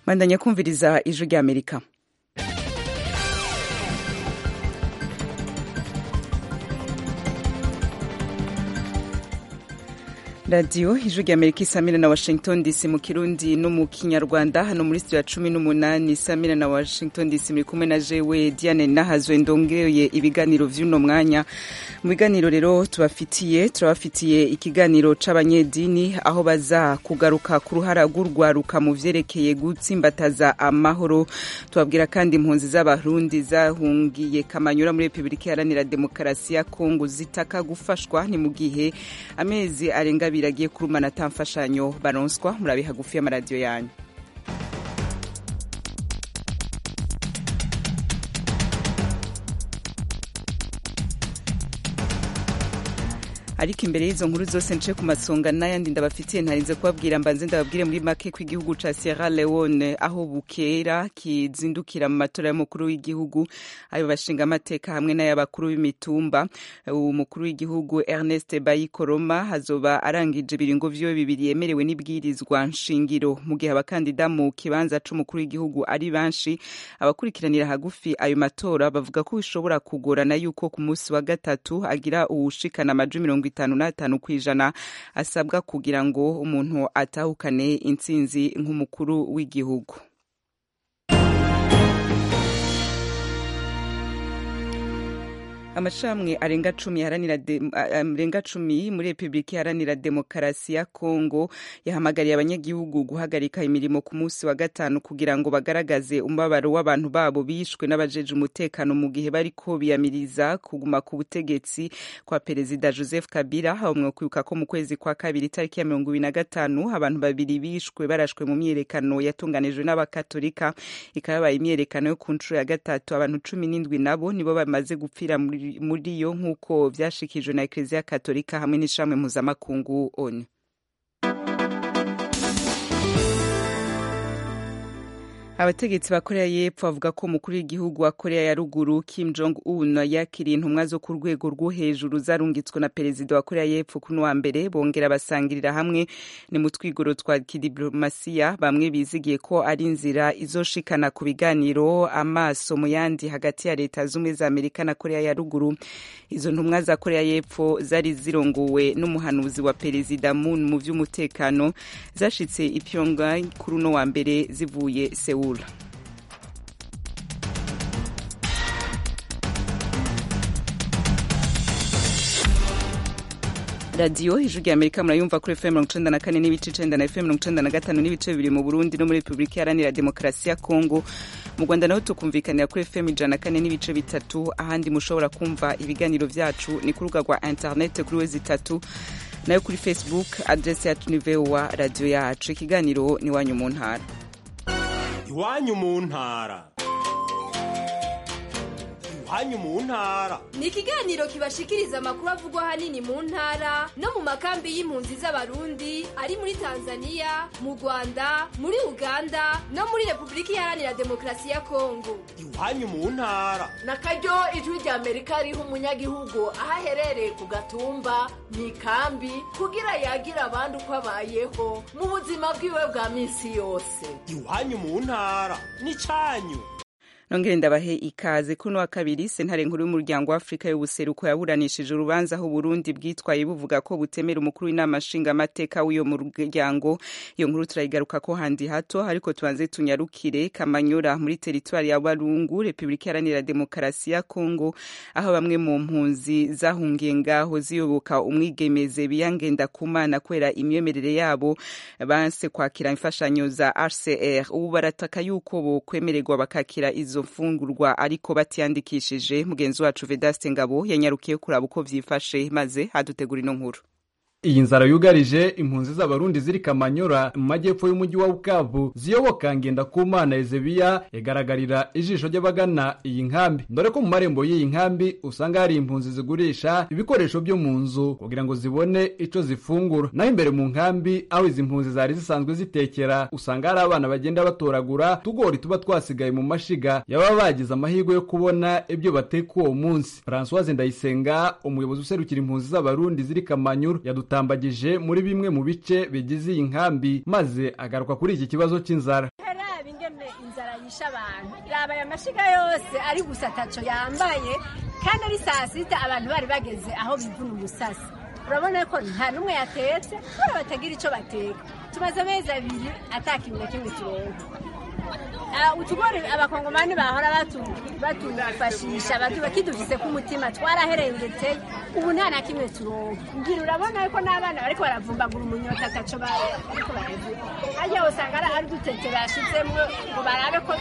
Bandanya kumviriza ijwi rya Amerika. Radio ijwi rya Amerika isamira na Washington DC mu Kirundi no mu Kinyarwanda hano muri studio ya 18 isamira na Washington DC muri kumwe na jewe Diane Nahazwe ndongeye ibiganiro vy'uno mwanya. Mu biganiro rero turabafitiye ikiganiro c'abanyedini aho baza kugaruka ku ruhara rw'urwaruka mu vyerekeye gutsimbataza amahoro. Tubabwira kandi impunzi z'abarundi zahungiye Kamanyura muri Republika Iharanira Demokarasi ya Kongo zitaka gufashwa ni mu gihe amezi arenga biragiye kurumana tamfashanyo baronswa. Murabe hagufi y'amaradiyo yanyu. Ariko imbere y'izo nkuru zose nce ku masonga n'ayandi ndabafitiye ntarinze kubabwira mbanze ndababwire muri make ko igihugu ca Sierra Leone aho bukera kizindukira mu matora y'umukuru w'igihugu ayo bashinga amateka hamwe n'ay'abakuru b'imitumba. Umukuru w'igihugu Ernest Bai Koroma hazoba arangije ibiringo vyo bibiri yemerewe n'ibwirizwa nshingiro. Mu gihe abakandida mu kibanza c'umukuru w'igihugu ari banshi, abakurikiranira hagufi ayo matora bavuga ko bishobora kugorana yuko ku munsi wa gatatu agira uwushikana amajwi 55% asabwa kugira ngo umuntu atahukane intsinzi nk'umukuru w'igihugu. Amashamwe arenga 10 muri Republika Iharanira Demokarasi ya Kongo yahamagariye abanyagihugu guhagarika imirimo ku munsi wa gatanu kugira ngo bagaragaze umbabaro w'abantu babo bishwe n'abajeje umutekano mu gihe bariko biyamiriza kuguma ku butegetsi kwa Perezida Joseph Kabila. Hamwe kwibuka ko mu kwezi kwa kabiri tariki ya 25 abantu babiri bishwe barashwe mu myerekano yatunganijwe n'abakatolika, ikabaye imyerekano yo ku ncuro ya gatatu. Abantu 17 nabo nibo bamaze gupfira muri yo nk'uko vyashikijwe na Eklezia Katolika hamwe n'ishamwe mpuzamakungu ONU. Abategetsi ba Korea y'Epfo bavuga ko umukuru w'igihugu wa Korea ya Ruguru Kim Jong-un yakiriye intumwa zo ku rwego rwo hejuru zarungitswe na perezida wa Korea y'Epfo kuno wa mbere, bongera basangirira hamwe ni mu twigoro twa kidiplomasiya. Bamwe bizigiye ko ari inzira izoshikana ku biganiro amaso mu yandi hagati ya leta z'umwe za Amerika na Korea ya Ruguru. Izo ntumwa za Korea y'Epfo zari zirongowe n'umuhanuzi wa perezida Moon mu vy'umutekano, zashitse i Pyongyang kuri no wa mbere zivuye Seoul. Radio ijwi rya Amerika murayumva kuri FM 94 n'ibice 9 na FM 95 n'ibice bibiri mu Burundi no muri Republika Iharanira Demokarasi ya Kongo. Mu Rwanda naho tukumvikanira kuri FM 104 n'ibice bitatu. Ahandi mushobora kumva ibiganiro vyacu ni ku rubuga rwa internet kuri wezi 3 nayo kuri Facebook address yacu ni VOA radio yacu. Ikiganiro ni wanyu mu ntara. Iwanyu mu ntara. Iwanyu mu ntara ni ikiganiro kibashikiriza amakuru avugwa hanini mu ntara no mu makambi y'impunzi z'abarundi ari muri Tanzania, mu Rwanda, muri Uganda no muri Republika Iharanira Demokarasi ya Kongo. Iwanyu mu ntara nakaryo ijwi rya Amerika riho umunyagihugu ahaherereye ku gatumba mu ikambi kugira yagira abandi uko abayeho mu buzima bwiwe bwa minsi yose. Iwanyu mu ntara ni canyu. Nongere ndabahe ikaze. Kuno wa kabiri sentare nkuru y'umuryango wa Afrika y'ubuseruko yaburanishije urubanza aho Burundi bwitwaye buvuga ko butemera umukuru w'inama nshinga amateka w'iyo muryango. Iyo nkuru turayigaruka ko handi hato, ariko tubanze tunyarukire Kamanyura muri teritwari ya Walungu, Republika Iharanira Demokarasi ya Kongo, aho bamwe mu mpunzi zahungiye ngaho ziyoboka umwigemeze biyangenda kumana kwera imyemerere yabo banse kwakira imfashanyo za HCR. Ubu barataka yuko bo kwemererwa bakakira izo mfungurwa ariko batiyandikishije. Mugenzi wacu Vedaste Ngabo yanyarukiye kuraba uko vyifashe maze hadutegura ino nkuru. Iyi nzara yugarije impunzi z'abarundi ziri Kamanyura mu majyepfo y'umujyi wa Bukavu ziyoboka Ngendakumana Ezebiya yagaragarira ijisho ry'abagana iyi nkambi. Ndore ko mu marembo y'iyi nkambi usanga hari impunzi zigurisha ibikoresho byo mu nzu kugira ngo zibone ico zifungura. Naho imbere mu nkambi aho izi mpunzi zari zisanzwe zitekera usanga hari abana bagenda batoragura tugori tuba twasigaye mu mashiga yaba bagize amahirwe yo kubona ibyo bateka uwo munsi. Françoise Ndayisenga, umuyobozi userukira impunzi z'abarundi ziri Kamanyura, yadutambagije muri bimwe mu bice bigize iyi nkambi maze agaruka kuri iki kibazo cy'inzara. ingene inzara yisha abantu raba aya mashiga yose ari gusa ataco yambaye kandi ari saa sita abantu bari bageze aho bivuna umusasi urabona ko nta n'umwe yatetse kubera batagira ico bateka tumaze amezi abiri atakintu na kimwe turonka utugori abakongomani bahora batufashisha bakidufise ku mutima twaraherengetse ubu nta na kimwe turonka ngira urabona ko n'abana bariko baravumbagura umunyota ataco bariko baravuga ajya usanga ari dutete bashizemwo ngo barabe ko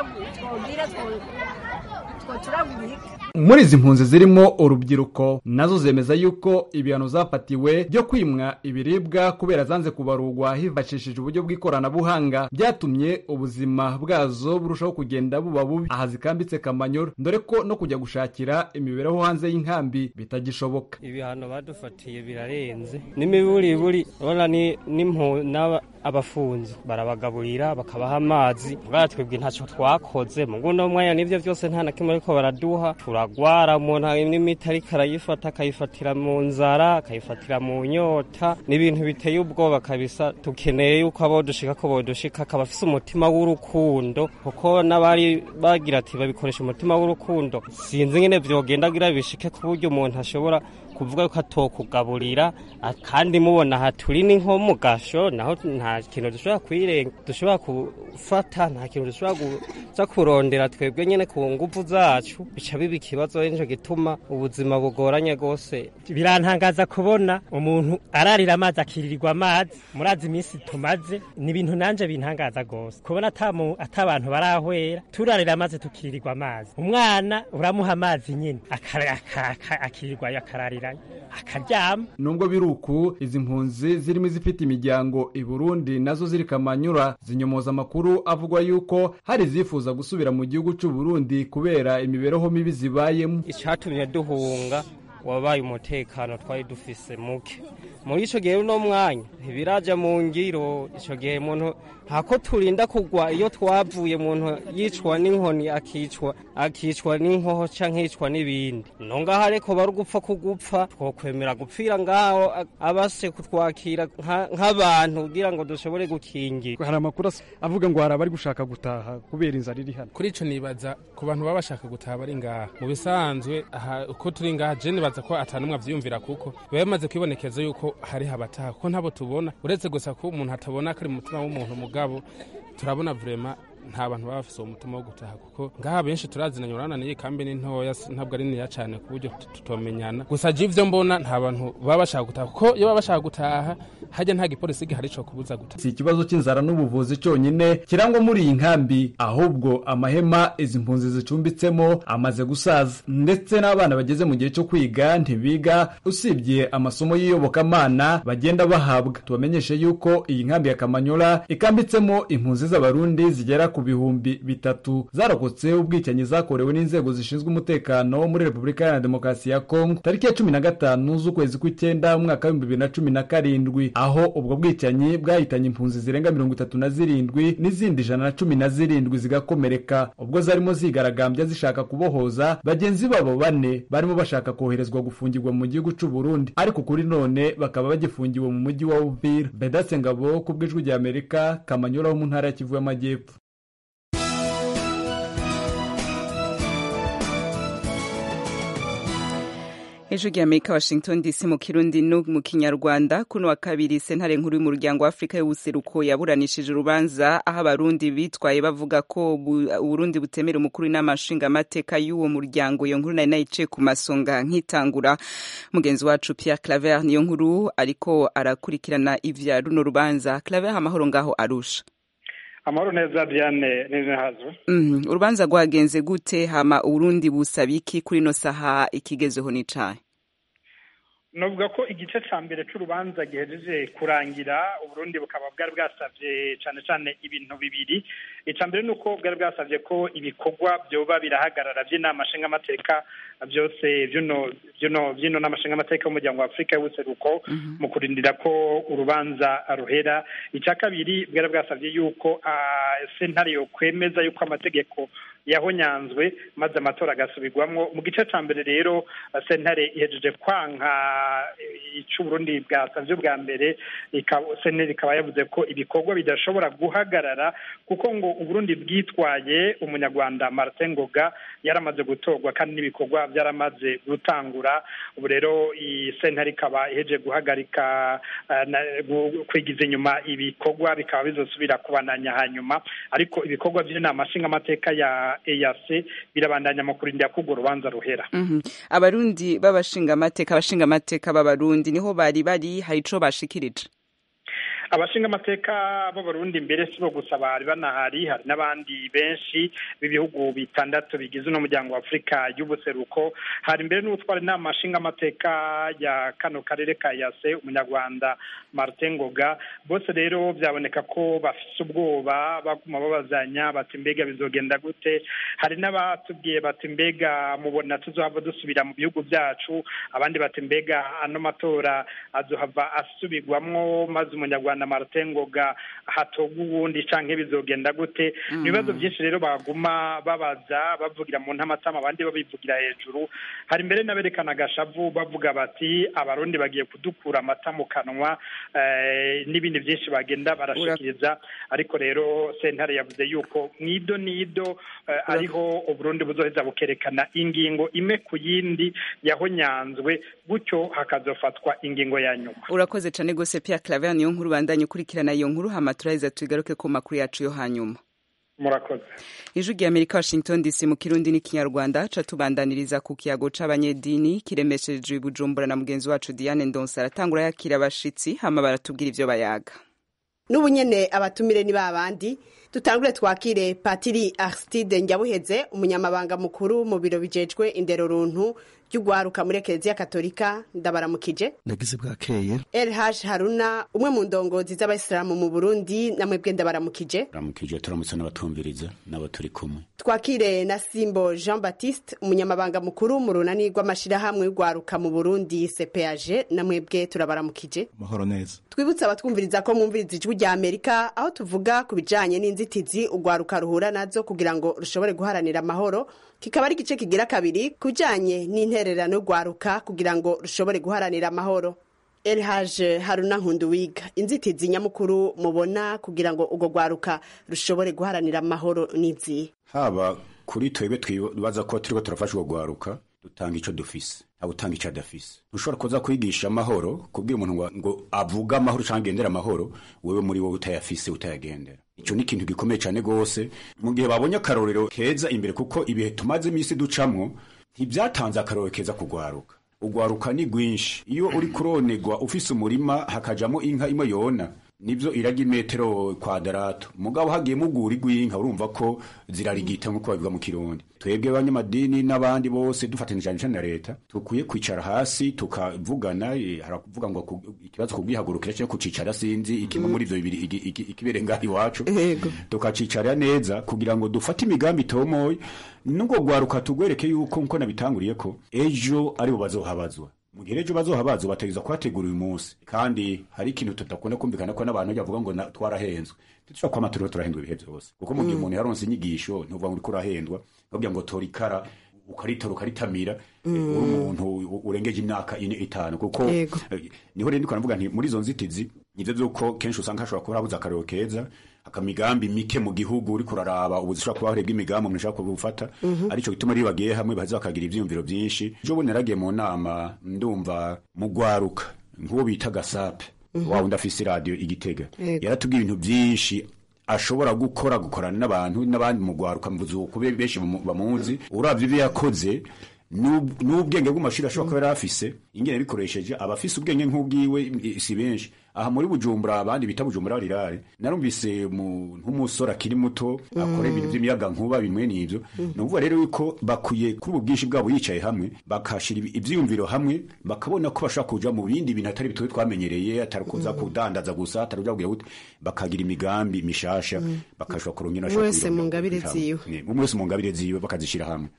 twoturagurika. Muri izi mpunzi zirimo urubyiruko nazo zemeza yuko ibihano zafatiwe byo kwimwa ibiribwa kubera zanze kubarugwa hifashishije uburyo bw'ikoranabuhanga byatumye ubuzima bwazo burushaho kugenda buba bubi aha zikambitse Kamanyola ndore ko no kujya gushakira imibereho hanze y'inkambi bitagishoboka. Ibihano badufatiye birarenze n'imiburiburi urabona n'impo abafunzi barabagaburira bakabaha amazi bwaratwebwe ntaco twakoze mu guno mwanya nivyo byose nta nakimwe ariko baraduha turagwara umuntu n'imiti ariko arayifata akayifatira mu nzara akayifatira mu nyota n'ibintu biteye ubwoba kabisa tukeneye yuko abo dushika ko bodushika kabafise umutima w'urukundo kuko nabari bagira ati babikoresha umutima w'urukundo sinzi ngene vyogenda gira bishike ku buryo umuntu ashobora kuvuga yuko atokugaburira kandi mubona haturi n'inko mu gasho naho nta kintu dushobora kwirenga dushobora gufata nta kintu dushobora kurondera twebwe nyene ku nguvu zacu bica biba ikibazo nico gituma ubuzima bugoranye gose. Birantangaza kubona umuntu ararira amazi akiririrwa amazi murazi iminsi tumaze ni ibintu nanje bintangaza gose kubona atabantu barahwera turarira amazi tukirirwa amazi umwana uramuha amazi nyine akirirwa yakararira akaryama. Nubwo biruku izi mpunzi zirimo izifite imiryango i Burundi nazo ziri Kamanyola zinyomoza amakuru avugwa yuko hari zifuza gusubira mu gihugu cy'u Burundi kubera imibereho mibi zibayemo. Icatumye duhunga wabaye umutekano twari dufise muke muri ico gihe no mwanya ntibiraja mu ngiro ico gihe muntu hako turinda kugwa iyo twavuye muntu yicwa n'inkoni akicwa n'inkoho canke yicwa n'ibindi nonga hareko barugupfa kugupfa twokwemera gupfira ngaho abase kutwakira nk'abantu kugira ngo dushobore gukingira. Hari amakuru avuga ngo harabari gushaka gutaha kubera inzara iri hano. Kuri ico nibaza ku bantu baba bashaka gutaha bari ngaha mu bisanzwe uko turi ngaha je nibaza ko atanumwe avyumvira kuko bamaze kwibonekeza yuko hari habataha ko ntabo tubona uretse gusa ko umuntu atabona kari mutima w'umuntu mugabo turabona vraiment nta bantu bafise umutima wo gutaha kuko ngaha benshi turazinanye urananiye kambe n'intoya ntabwo ari niya cyane ku buryo tutomenyana gusa jivyo mbona nta bantu baba bashaka gutaha kuko iyo baba bashaka gutaha hajya nta gipolisi gihari cyo kubuza gutaha. Si ikibazo cy'inzara n'ubuvuzi cyonyine kirangwa muri iyi nkambi ahubwo amahema izi mpunzi zicumbitsemo amaze gusaza ndetse n'abana bageze mu gihe cyo kwiga ntibiga usibye amasomo y'iyobokamana bagenda bahabwa. Tubamenyeshe yuko iyi nkambi ya Kamanyola ikambitsemo impunzi z'abarundi zigera ku bihumbi 3 zarokotse ubwicanyi zakorewe n'inzego zishinzwe umutekano muri Repubulika ya Demokarasi ya Kongo tariki ya 15 z'ukwezi kw'icyenda umwaka wa 2017 aho ubwo bwicanyi bwahitanye impunzi zirenga 37 n'izindi 117 zigakomereka ubwo zarimo zigaragambya zishaka kubohoza bagenzi babo bane barimo bashaka koherezwa gufungirwa mu gihugu cy'u Burundi ariko kuri none bakaba bagifungiwe mu mujyi wa Uvira. Bedase Ngabo ku bw'ijwi rya Amerika Kamanyola ho mu ntara ya Kivu y'Amajyepfo. Ejo Amerika Washington DC mu Kirundi no mu Kinyarwanda kuno wa kabiri sentare nkuru y'umuryango wa Afrika y'ubuseruko yaburanishije urubanza aho abarundi bitwaye bavuga ko Burundi butemera umukuru n'amashinga amateka y'uwo muryango. Iyo nkuru nari nayice ku masonga nkitangura. Mugenzi wacu Pierre Claver niyo nkuru ariko arakurikirana ivya runo rubanza. Claver, amahoro ngaho Arusha? Amahoro neza Diane neza hazo. Urubanza rwagenze gute hama Urundi busabiki kuri no saha ikigezeho ni caye? Novuga ko igice ca mbere c'urubanza gihejeje kurangira Uburundi bukaba bwari bwasavye cane ibintu bibiri. Ica mbere nuko bwari bwasavye ko ibikorwa byoba birahagarara by'inama nshinga amateka byose vyino n'amashinga amateka y'umuryango wa Afrika y'ubuseruko mu kurindira ko urubanza ruhera. Ica kabiri bwari bwasavye yuko sentare yo kwemeza yuko amategeko yahonyanzwe maze amatora agasubirwamwo mu gice ca mbere rero sentare ihejeje kwanka ico Burundi bwasavye bwa mbere sentare ikaba yavuze ko ibikorwa bidashobora guhagarara kuko ngo Uburundi bwitwaye umunyarwanda Martin Ngoga yaramaze gutorwa kandi n'ibikorwa byaramaze gutangura. Ubu rero iyi sentare ikaba ihejeje guhagarika kwigiza inyuma ibikorwa bikaba bizosubira kubandanya hanyuma, ariko ibikorwa by'inama nshingamateka ya EAC birabandanya mu kurindira ko urwo rubanza ruhera. Abarundi abashingamateka b'abarundi niho bari hari ico bashikirije. Abashingamateka b'abarundi mbere sibo gusa bari banahari, hari n'abandi benshi b'ibihugu bitandatu bigize n'umuryango wa Afrika y'ubuseruko. Hari mbere n'utwara inama nshingamateka ya kano karere ka EAC umunyarwanda Martin Ngoga. Bose rero byaboneka ko bafise ubwoba, baguma babazanya bati mbega bizogenda gute. Hari n'abatubwiye bati mbega mubona tuzohava dusubira mu bihugu byacu, abandi bati mbega ano matora azohava asubirwamwo maze umunyarwanda na Martin Ngoga hatogwa ubundi canke bizogenda gute. Ibibazo byinshi rero baguma babaza bavugira mu ntamatama, abandi babivugira hejuru. Hari mbere n'aberekana gashavu bavuga bati abarundi bagiye kudukura amata mu kanwa, n'ibindi byinshi bagenda barashikiriza. Ariko rero sentare yavuze yuko nido ariho Uburundi buzoheza bukerekana ingingo ime ku yindi yahonyanzwe, gutyo hakazofatwa ingingo ya nyuma. Urakoze cane gose Pierre Claver, niyo nkuru bandanye ukurikirana iyo nkuru hama turaheza tugaruke ku makuru yacu yo hanyuma. Murakoze. Ijwi ry'Amerika Washington DC mu Kirundi n'ikinyarwanda ca tubandaniriza ku kiyago c'abanyedini kiremesheje Bujumbura na mugenzi wacu Diane Ndonsa aratangura yakira abashitsi hama baratubwira ivyo bayaga. N'ubunyene abatumire ni babandi tutangure twakire Patiri Aristide Njabuheze umunyamabanga mukuru mu biro bijejwe indero runtu ry'ugwaruka muri Eklezia Katolika. Ndabaramukije. Nagize bwakeye. LH Haruna umwe mu ndongozi z'abayisilamu mu Burundi, namwe bwe ndabaramukije. Baramukije, turamutse n'abatumviriza nabo turi kumwe. Twakire na Simbo Jean Baptiste umunyamabanga mukuru mu runani rw'amashirahamwe y'ugwaruka mu Burundi CPAG, namwe bwe turabaramukije. Mahoro neza. Twibutsa abatwumviriza ko mwumviriza ijwi rya Amerika aho tuvuga ku bijanye n'inzitizi ugwaruka ruhura nazo kugira ngo rushobore guharanira amahoro. Kikaba ari igice kigira kabiri kujanye n'intererano y'ugwaruka kugira ngo rushobore guharanira amahoro. LH Haruna Nkunduwiga, inzitizi nyamukuru mubona kugira ngo ugo gwaruka rushobore guharanira amahoro nizi? Haba kuri twebwe twibaza ko turiko turafasha ugo gwaruka dutanga ico dufise, abutanga ico adafise. Ushobora kuza kwigisha amahoro, kubwira umuntu ngo avuga amahoro canke agendera amahoro, wewe muri wowe utayafise utayagendera. Ico ni ikintu gikomeye cyane gose mu gihe babonye akarorero keza imbere, kuko ibihe tumaze imisi ducamwo ntibyatanze akarorero keza kugwaruka. Ugwaruka ni gwinshi, iyo uri kuronegwa ufise umurima hakajamo inka imwe yona, nivyo iraga imetero kwadarato, mugabo hagiye mugura igwinka urumva ko zirarigita nkuko babivuga mu Kirundi. Twebwe abanyamadini n'abandi bose dufatanije na leta tukwiye kwicara hasi tukavugana. Harakuvuga ngo ikibazo kubwihagurukira cyo kucicara sinzi ikimwe muri ivyo bibiri ikibere ngahi iwacu, tukacicara neza kugira ngo dufate imigambi tomoye nugo gwaruka tugwereke yuko nko nabitanguriye ko ejo ari bo bazohabazwa. Mugihe ejo bazohabazwa bategeza kwategura uyu munsi, kandi hari ikintu tutakunda kumvikana ko n'abantu bavuga ngo twarahenzwe. Tushaka kwa maturo turahendwa ibihe byose, kuko mu gihe umuntu yaronse inyigisho ntuvuga ngo uri kurahendwa, babwira ngo torikara ukaritora ukaritamira umuntu urengeje imyaka 4-5, kuko niho rero ndiko navuga nti muri zo nzitizi nivyo byuko kenshi usanga hashobora kuba habuza akarero keza, akamigambi mike mu gihugu uri kuraraba ubuzishobora kuba harebwa imigambi umuntu ashaka kubufata. Arico gituma ari bagiye hamwe baza bakagira ivyumviro byinshi. Jo bo naragiye mu nama ndumva mu gwaruka nk'uwo bita Gasape wa undafise radio Igitega, yaratubwiye ibintu byinshi ashobora gukorana n'abandi mu gwaruka mvuzo kube benshi bamuzi. Uravye ibyo yakoze n'ubwenge bw'amashuri ashobora kuba yarafise, ingene bikoresheje abafise ubwenge nk'ubwiwe si benshi. Aha muri Bujumbura abandi bita Bujumbura rirare, narumvise nk'umusora akiri muto akora ibintu by'imiyaga nkuba bimwe n'ivyo. Nuvuga rero yuko bakwiye kuri ubu bwinshi bwabo yicaye hamwe bakashira ivyiyumviro hamwe, bakabona ko bashaka kuja mu bindi bintu atari bitwe twamenyereye, atarukuza kudandaza gusa, ataruja kugira gute, bakagira imigambi mishasha, bakashobora kurongera ashaka wese mu ngabire ziwe, wese mu ngabire ziwe bakazishira hamwe.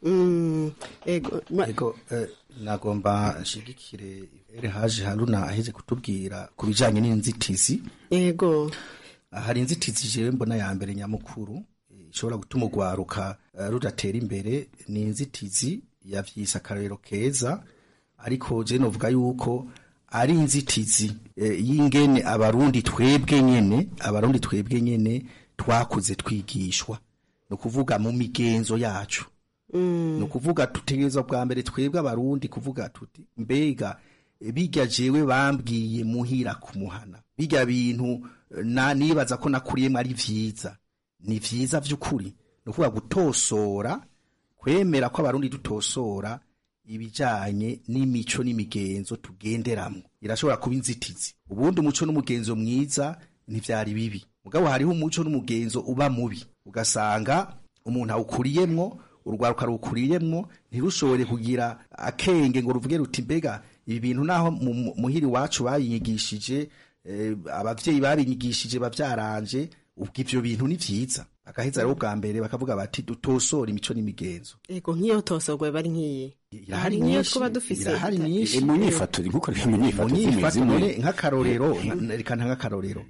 Ego nagomba nshigikire LH Haruna aheze kutubwira kubijanye n'inzitizi. Yego, hari inzitizi je mbona ya mbere nyamukuru ishobora gutuma urwaruka rudatera imbere ni inzitizi yavyise akarorero keza, ariko je novuga yuko ari inzitizi y'ingene abarundi twebwe nyene twakuze twigishwa, no kuvuga mu migenzo yacu, no kuvuga tutegerezwa bwa mbere twebwe abarundi kuvuga tuti mbega bijya jewe bambwiye muhira kumuhana, bijya bintu nibaza ko nakuriyemo ari vyiza, ni vyiza vy'ukuri, no kuvuga gutosora, kwemera ko abarundi dutosora ibijanye n'imico n'imigenzo tugenderamwo. Irashobora kuba inzitizi. Ubundi umuco n'umugenzo mwiza ntivyari bibi, mugabo hariho umuco n'umugenzo uba mubi, ugasanga umuntu awukuriyemwo, urwaruka rukuriyemwo, ntirushobore kugira akenge ngo ruvuge ruti mbega ibi bintu naho muhiri wacu bayinyigishije, abavyeyi babinyigishije bavyaranje, ubwo ivyo bintu ni vyiza. Agaheza rero bwa mbere bakavuga bati dutosora imico n'imigenzo. Ego nk'iyo tosorwe bari nk'iyi irahari nyinshi, twaba dufise irahari nyinshi mu nyifato nkuko mu nyifato nk'akarorero, reka nk'akarorero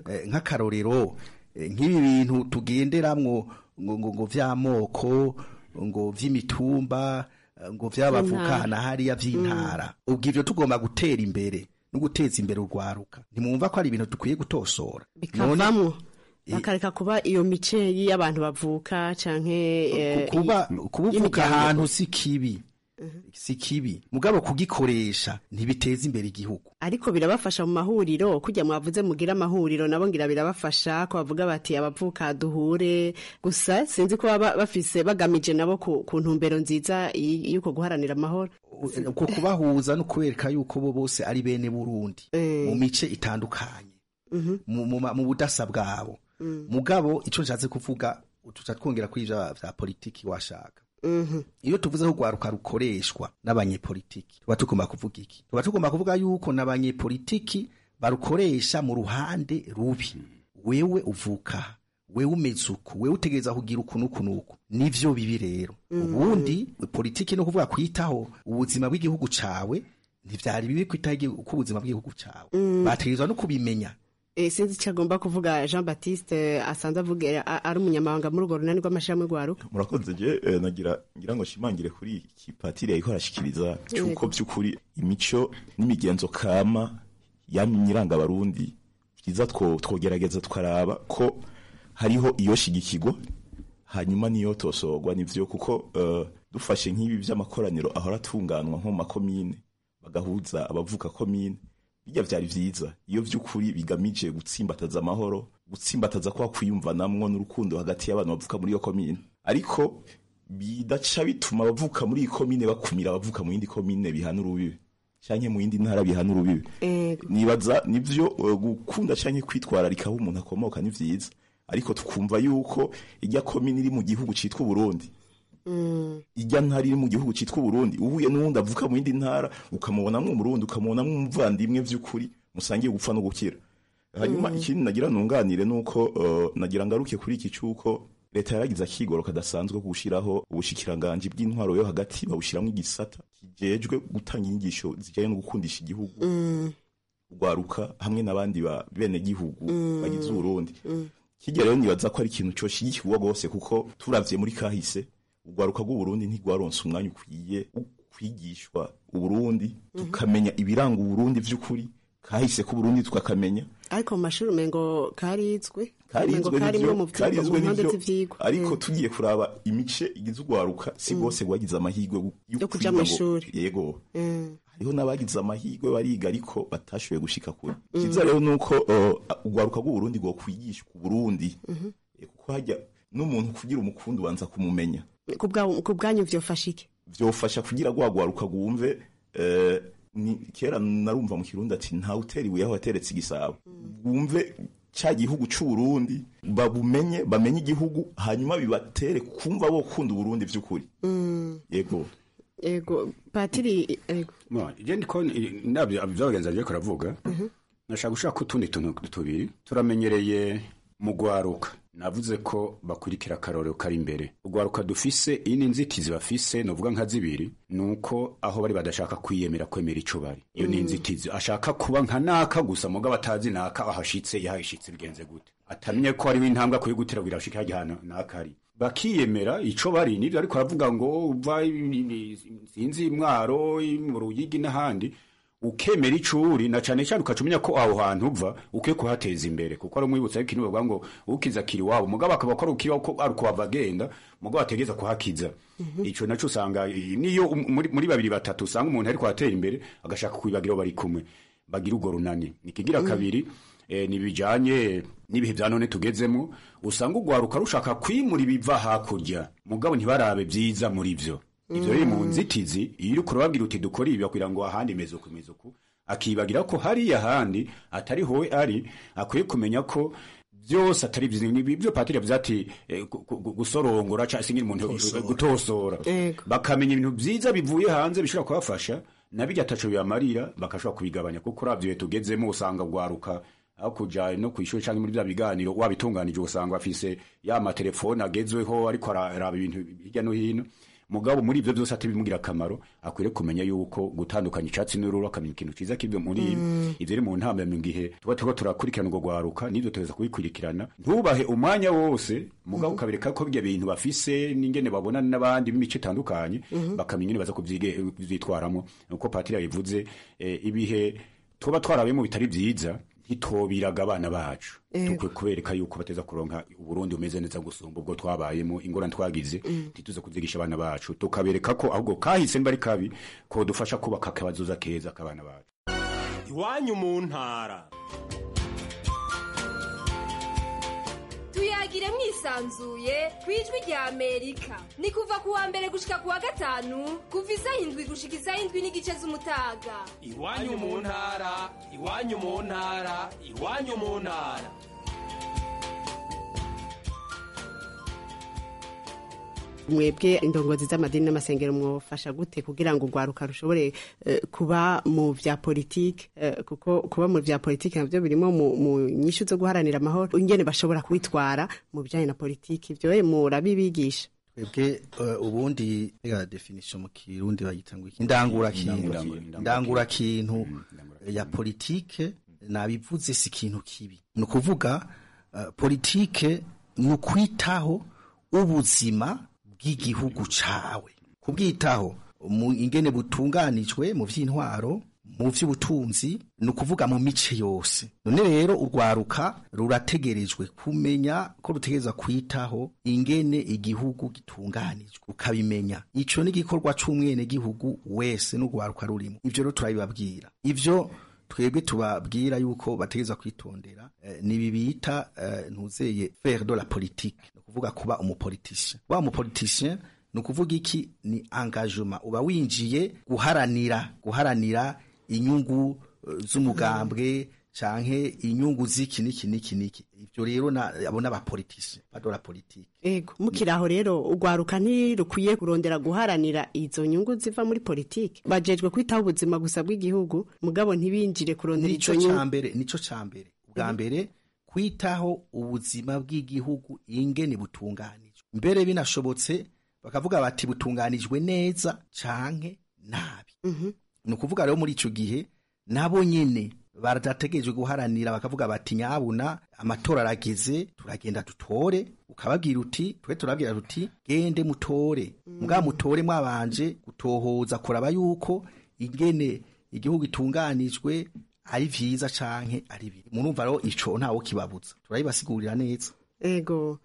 nk'ibi bintu tugenderamwo ngo vy'amoko, ngo vy'imitumba, ngo vy'abavukana hariya vy'intara, ubwo ivyo tugomba gutera imbere no guteza imbere urwaruka. Ntimwumva ko ari ibintu dukwiye gutosora bikavamwo bakareka kuba iyo miceyi y'abantu bavuka canke kubuvuka ahantu si kibi, mugabo kugikoresha ntibiteza imbere igihugu. Ariko birabafasha mu mahuriro, kujya mwavuze mugira amahuriro nabo ngira birabafasha ko bavuga bati abavuka duhure, gusa sinzi ko baba bafise bagamije nabo ku ntumbero nziza yuko guharanira amahoro, uko kubahuza no kubereka yuko bo bose ari bene Burundi mu mice itandukanye, mu budasa bwabo. Mugabo ico nshatse kuvuga tuca twongera kuri vya politiki washaka. Iyo tuvuze ko rwaruka rukoreshwa n'abanyepolitiki, tuba tugomba kuvuga iki? Tuba tugomba kuvuga yuko n'abanyepolitiki barukoresha mu ruhande rubi. Wewe uvuka, wewe umeze uku, wewe utegereza kugira uku nuku, nivyo bibi rero. Ubundi politiki no kuvuga kwitaho ubuzima bw'igihugu cawe, ntivyari bibi kwitaho uko ubuzima bw'igihugu cawe. Bategerezwa no kubimenya. Sinzi cyagomba kuvuga Jean Baptiste asanze avuga ari umunyamabanga muri urwo runani rw'amashami rwaruka. Murakoze je ngira ngo shimangire kuri iki patiri yiko arashikiriza cyuko by'ukuri imico n'imigenzo kama yamyiranga abarundi byiza twogerageza twaraba ko hariho iyo shigikirwa hanyuma niyo tosogwa nivyo, kuko dufashe nk'ibi by'amakoraniro ahora tunganwa nko makomine bagahuza abavuka komine, bijya vyari vyiza iyo vy'ukuri bigamije gutsimbataza amahoro, gutsimbataza kwa kwiyumvanamwo n'urukundo hagati y'abantu bavuka muri iyo komine, ariko bidaca bituma abavuka muri iyi komine bakumira abavuka mu yindi komine bihana urubibe canke mu yindi ntara bihana urubibe. Nibaza nivyo gukunda canke kwitwararika aho umuntu akomoka ni vyiza, ariko tukumva yuko irya komine iri mu gihugu citwa Burundi, ijya ntari iri mu gihugu citwa Burundi, uhuye n'uwundi avuka mu yindi ntara ukamubonamwo umurundi, ukamubonamwo umuvandimwe vy'ukuri musangiye gupfa no gukira. Hanyuma ikindi nagira nunganire nuko nagira ngaruke kuri iki cyuko leta yaragize akigoro kadasanzwe gushiraho ubushikiranganje bw'intwaro yo hagati, bawushiramwe igisata kijejwe gutanga inyigisho zijanye no gukundisha igihugu, urwaruka hamwe n'abandi bene gihugu bagize Burundi. Kijya rero nibaza ko ari ikintu cyo shigikirwa gose, kuko turavye muri kahise urwaruka rw'Uburundi ntigwaronse umwanya ukwiye kwigishwa Uburundi, tukamenya ibiranga Uburundi vy'ukuri, kahise ku Burundi tukakamenya. Ariko mu mashuri umengo karizwe ariko tugiye kuraba imice igize urwaruka si bose gwagize amahirwe yo kuja mu ishuri. Yego, hariho n'abagize amahirwe bariga ariko batashoboye gushika kure. Kiza rero nuko urwaruka rw'Uburundi gwo kwigishwa Uburundi, kuko hajya n'umuntu kugira umukundu banza kumumenya. Ku bwanyu vyofasha iki? Vyofasha kugira rwagwaruka gwumve ni kera narumva mu Kirundi ati nta uteri buyaho ateretse igisabo. Gwumve cya gihugu cy'u Burundi, babumenye, bamenye igihugu, hanyuma bibatere kumva bo kunda Burundi vy'ukuri. Ego patiri je ndiko ndabyo abyogenza je kuravuga. Nashaka gushaka utundi tuntu tubiri. Turamenyereye mu gwaruka navuze ko bakurikira akarorero kari imbere ugwaruka dufise ini nzitizi bafise novuga nka zibiri nuko aho bari badashaka kwiyemera kwemera ico bari iyo ni nzitizi ashaka kuba nka naka gusa muga batazi naka ahashitse yahashitse bigenze gute atamenye ko ari w'intambwe ko yigutira birashika hajyana nakari bakiyemera ico bari nivyo ariko aravuga ngo uva sinzi mwaro mu Ruyigi n'ahandi ukemera icuri na cane cyane ukacumenya ko aho hantu uva ukiye kuhateza imbere kuko ari umwibutsa ikintu bavuga ngo ukiza kiri wabo mugabo akaba ko ukiba ko ari ko bavagenda mugabo ategeza kuhakiza ico naco usanga niyo muri babiri batatu usanga umuntu ari kwatera imbere agashaka kwibagira bari kumwe bagira ugo runani nikigira kabiri nibijanye nibihe bya none tugezemo usanga ugwaruka rushaka kwimura ibiva hakurya mugabo ntibarabe byiza muri vyo ivyo riri mu nzitizi iyo kurababwira uti dukora ibi kugira ngo ahandi mezuku akibagira ko hari ahandi atari howe ari akwiye kumenya ko byose atari byo patiri byati gusorongora cyangwa se umuntu gutosora bakamenya ibintu byiza bivuye hanze bishobora kubafasha nabijya ataco biyamarira bakashobora kubigabanya kuko ravyo tugezemo usanga gwaruka aho kuja no kwishuri canke muri bya biganiro wabitunganije usanga afise ya matelefone agezweho ariko araba ibintu hirya no hino mugabo muri ivyo byose atabimugira akamaro akwire kumenya yuko gutandukanya icatsi n'ururo akamenya ikintu ciza kibyo muri ivyo iri mu ntambwe mu gihe tuba turakurikirana ubwo gwaruka nivyo tuweza kubikurikirana ntubahe umwanya wose mugabo ukabireka ko bya bintu bafise n'ingene babona n'abandi b'imice itandukanye bakamenya nibaza kuvyitwaramo uko patiri yabivuze ibihe tuba twarabemo bitari byiza hitobiraga abana bacu tukwe kubereka yuko bateza kuronka Burundi umeze neza gusumba ubwo twabayemo ingorane twagize tituze kuzigisha abana bacu tukabereka ko ahubwo kahise mbari kabi ko dufasha kubaka kabazoza keza kabana bacu iwanyu mu ntara tuyagire mwisanzuye kwijwi rya Amerika ni kuva kuwa mbere gushika kuwa gatanu kuva isaha 7 gushika isaha 7 n'igice z'umutaga iwanyu mu ntara iwanyu mu ntara iwanyu mu ntara mwebwe indongozi z'amadini n'amasengero mwofasha gute kugira ngo ugwaruka rushobore kuba mu vya politike kuko kuba mu vya politike navyo birimo mu nyishu zo guharanira amahoro ingene bashobora kwitwara mu bijanye na politike ivyo murabibigisha twebwe ubundi ya definition mu kirundi bayitangwa indangura kintu ya politike nabivuze si kintu kibi no kuvuga politike no kwitaho ubuzima bw'igihugu cawe kubwitaho mu ingene butunganijwe mu vy'intwaro mu vy'ubutunzi no kuvuga mu mice yose none rero urwaruka rurategerejwe kumenya ko rutegeza kwitaho ingene igihugu gitunganijwe ukabimenya ico ni gikorwa c'umwene gihugu wese n'urwaruka rurimo ivyo rero turabibabwira ivyo twebwe tubabwira yuko bategeza kwitondera nibi bita ntuzeye faire de la politique no kuvuga kuba umupoliticien wa umupoliticien no kuvuga iki ni engagement uba winjiye guharanira inyungu z'umugambwe canke inyungu ziki niki ivyo rero abona ba politicien pas de la politique ego mukiraho rero ugwaruka ntirukwiye kurondera guharanira izo nyungu ziva muri politike bajejwe kwitaho ubuzima gusa bw'igihugu mugabo ntibinjire kurondera izo nyungu nico cambere ubwa mbere kwitaho ubuzima bw'igihugu ingene butunganijwe mbere binashobotse bakavuga bati butunganijwe neza canke nabi no kuvuga rero muri ico gihe nabo nyene baradategejwe guharanira bakavuga bati nyabuna amatora arageze turagenda tutore ukababwira uti turabwira uti gende mutore mbwa mutore mwabanje gutohoza kuraba yuko ingene igihugu itunganijwe ari vyiza canke ari bibi murumva rero ico ntawo kibabuza turayibasigurira neza ego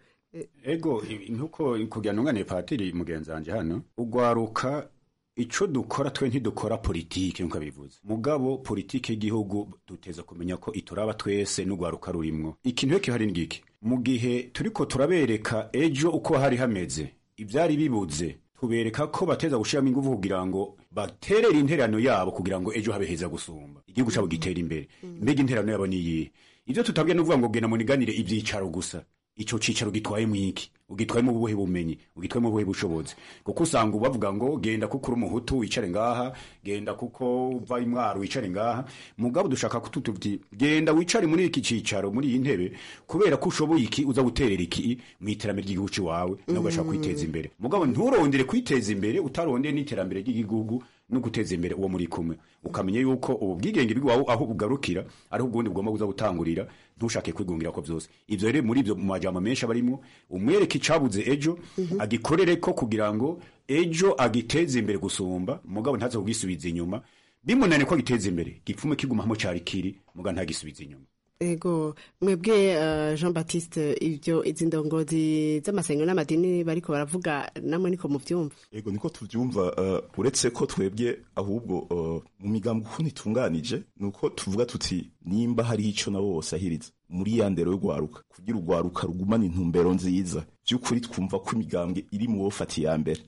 nkuko kugira nungane patiri mugenzanje hano ugwaruka ico dukora twe ntidukora politike nkuko bivuze mugabo politike y'igihugu duteza kumenya ko ituraba twese n'ugwaruka rurimwo ikintu yake hari ngiki mu gihe turiko turabereka ejo uko hari hameze ivyari bibuze tubereka ko bateza gushiramo ingufu kugira ngo baterere interano yabo kugira ngo ejo habe heza gusumba igihugu cabo gitera imbere mbega interano yabo niyi ivyo tutabwiye n'uvuga ngo gena muniganire ivyicaro gusa ico cicaro gitwaye mwiki ugitwayemo ubuhe bumenyi ugitwayemo ubuhe bushobozi kuko usanga bavuga ngo genda kuko uri umuhutu wicare ngaha genda kuko uva imwaro wicare ngaha mugabo dushaka kututuvuti genda wicare muri iki cicaro muri iyi ntebe kubera ko ushoboye iki uza guterera iki mu iterambere ry'igihugu ciwawe no gashaka kwiteza imbere mugabo nturondere kwiteza imbere utarondeye n'iterambere ry'igihugu no guteza imbere uwo muri kumwe ukamenya yuko ubu bwigenge bwawe aho bugarukira ari ubundi bugomba kuza gutangurira ntushake kwigungira ko byose ivyo rero muri ivyo mu majambo menshi abarimo umwereke icabuze ejo agikorere ko kugira ngo ejo agiteze imbere gusumba mugabo ntaze kugisubiza inyuma bimunane ko agiteze imbere gipfume kigumamo cari kiri mugabo ntagisubiza inyuma. Ego mwebwe Jean Baptiste ivyo izi ndongozi z'amasengo n'amadini bariko baravuga namwe niko muvyumva? Ego niko tuvyumva uretse ko twebwe ahubwo mu migambo ukuntu itunganije nuko tuvuga tuti nimba hari ico nabo bosahiriza muri ya ndero yo gwaruka kugira ugwaruka rugumana intumbero nziza by'ukuri twumva ko imigambwe iri mu wofati ya mbere.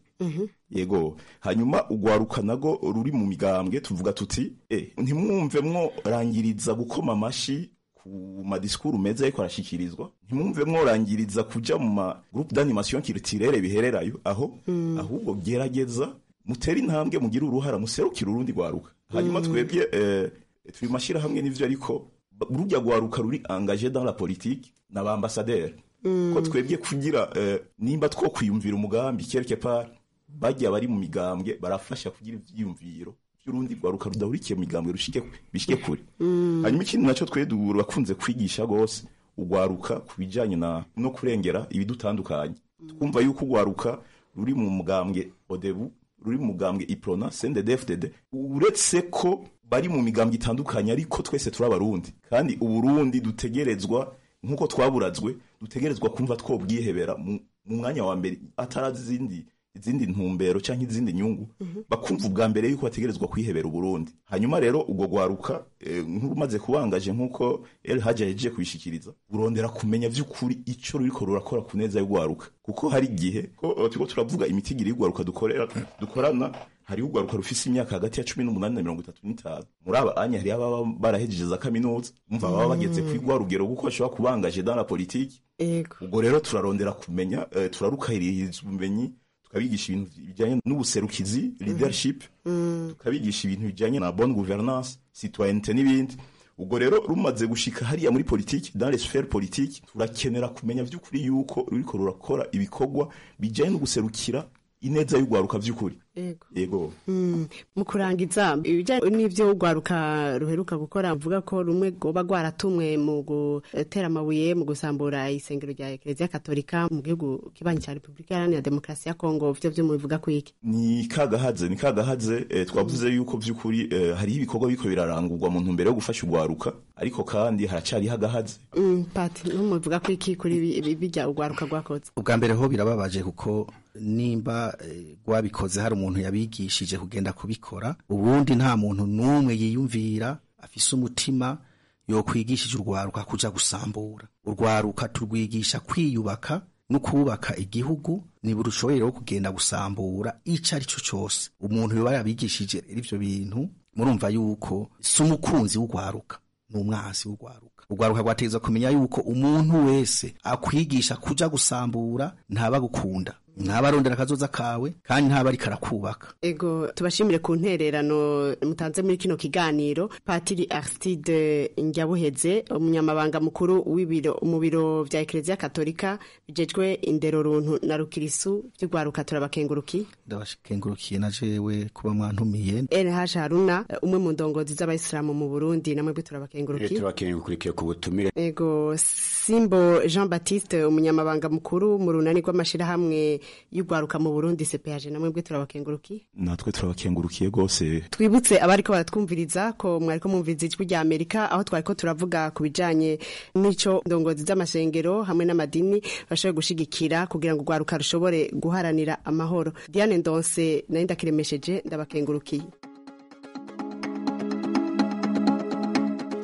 Yego hanyuma ugwaruka nago ruri mu migambwe tuvuga tuti ntimwumve mwo rangiriza gukoma amashi ku madiskuru meza ariko arashikirizwa ntimwumve mworangiriza kuja mu ma groupe d'animation culturelle bihererayo aho ahubwo gerageza mutera intambwe mugira uruhara muserukira urundi gwaruka hanyuma twebwe turi mashira hamwe n'ivyo ariko urujya gwaruka ruri engagé dans la politique n'abambassadeur ko twebwe kugira nimba two kwiyumvira umugambi quelque part bajya bari mu migambwe barafasha kugira ivyiyumviro y'urundi gwaruka rudahurikiye mu migambwe bishike kure hanyuma ikindi naco twedura bakunze kwigisha gose ugwaruka kubijanye no kurengera ibidutandukanye twumva yuko ugwaruka ruri mu mugambwe odebu ruri mu mugambwe iprona CNDD-FDD uretse ko bari mu migambwe itandukanye ariko twese turabarundi kandi uburundi dutegerezwa nkuko twaburazwe dutegerezwa kumva twobwihebera mu mwanya wa mbere atarazindi izindi ntumbero canke izindi nyungu bakumva ubwa mbere yuko bategerezwa kwihebera uburundi hanyuma rero ubwo gwaruka nkurumaze kubangaje nkuko El Haja yaje kwishikiriza urondera kumenya vy'ukuri ico ruriko rurakora kuneza y'ugwaruka kuko hari gihe ko turiko turavuga imitigiri y'ugwaruka dukorana hari ugwaruka rufise imyaka hagati ya 18 na 35 muri aba anya hari aba barahejeje za kaminuza umva baba bageze kwigwa rugero guko bashobora kubangaje dans la politique ubwo rero turarondera kumenya turarukahiriza ubumenyi tukabigisha ibintu bijanye n'ubuserukizi leadership tukabigisha ibintu bijanye na bonne gouvernance citoyenneté n'ibindi ubwo rero rumaze gushika hariya muri politique dans les sphères politiques turakenera kumenya vy'ukuri yuko ruriko rurakora ibikorwa bijanye no guserukira ineza y'ugwaruka vy'ukuri. Yego. Mu kurangiza ibijanye n'ivyo ugwaruka ruheruka gukora mvuga ko rumwe goba gwaratumwe mu gutera amabuye mu gusambura isengero rya Eklezia Katolika mu gihugu kibanyi ca Republika Iharanira Demokarasi ya Kongo vyo mubivuga ko iki? Ni kagahaze twavuze yuko vy'ukuri hari ibikorwa biko birarangurwa mu ntumbero yo gufasha ugwaruka ariko kandi haracari hagahaze. Pati no mubivuga ko iki kuri bijya ugwaruka gwakoze? Ubwa mbere ho birababaje kuko nimba gwabikoze hari umuntu yabigishije kugenda kubikora ubundi nta muntu numwe yiyumvira afise umutima yo kwigishije urwaruka kuja gusambura urwaruka turwigisha kwiyubaka no kubaka igihugu ni burushoboye rero kugenda gusambura ico ari cyo cyose umuntu yoba yabigishije ivyo bintu murumva yuko sumukunzi w'urwaruka n'umwasi w'urwaruka urwaruka rwategeza kumenya yuko umuntu wese akwigisha kuja gusambura ntaba gukunda ntabarondera kazoza kawe kandi ntaba ari karakubaka. Ego tubashimire ku ntererano mutanze muri kino kiganiro Patiri Aristide Njyabuheze umunyamabanga mukuru w'ibiro mu biro vya Eklezia Katolika bijejwe indero runtu na rukirisu by'ugwaruka turabakenguruki ndabashengurukiye na jewe kuba mwantumiye LH Haruna umwe mu ndongozi z'abayisilamu mu Burundi namwe turabakenguruki turabakengurukiriye ku butumire. Ego Simbo Jean Baptiste umunyamabanga mukuru mu runani rw'amashira hamwe y'ugwaruka mu Burundi CPAG namwe turabakenguruki natwe turabakengurukiye gose twibutse abariko baratwumviriza ko mwariko mumviriza ijwi rya Amerika aho twariko turavuga kubijanye n'ico ndongozi z'amashengero hamwe n'amadini bashoboye gushigikira kugira ngo ugwaruka rushobore guharanira amahoro. Diane Ndonse nari ndakiremesheje ndabakengurukiye.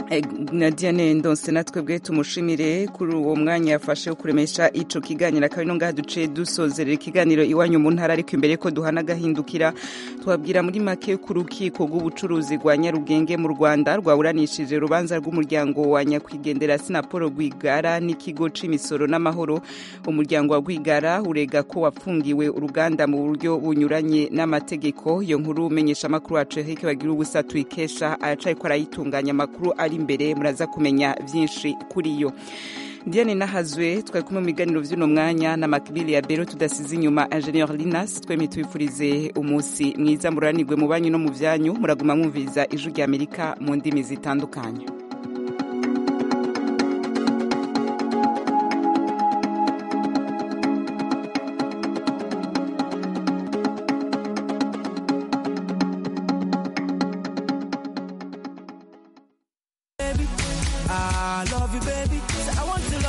Diane Ndonse natwe bwe tumushimire kuri uwo mwanya yafashe kuremesha ico kiganiro akaba ino ngaha duce dusozerera ikiganiro iwanyu mu ntara ariko imbere ko duhana gahindukira twabwira muri make ku rukiko rw'ubucuruzi rwa Nyarugenge mu Rwanda rwawuranishije urubanza rw'umuryango wa nyakwigendera Sinapolo Rwigara n'ikigo c'imisoro n'amahoro. Umuryango wa Rwigara urega ko wapfungiwe uruganda mu buryo bunyuranye n'amategeko. Iyo nkuru umenyesha amakuru wacu Eric bagira ubusa twikesha ayacaye ko arayitunganya amakuru ari imbere muraza kumenya byinshi kuri yo. Diane Nahazwe twari kumwe mu biganiro vy'uno mwanya na Makibili ya Bero tudasize inyuma Engineer Linas twemye twifurize umunsi mwiza muranirwe mu banyu no mu vyanyu muraguma mwumviriza ijwi rya Amerika mu ndimi zitandukanye.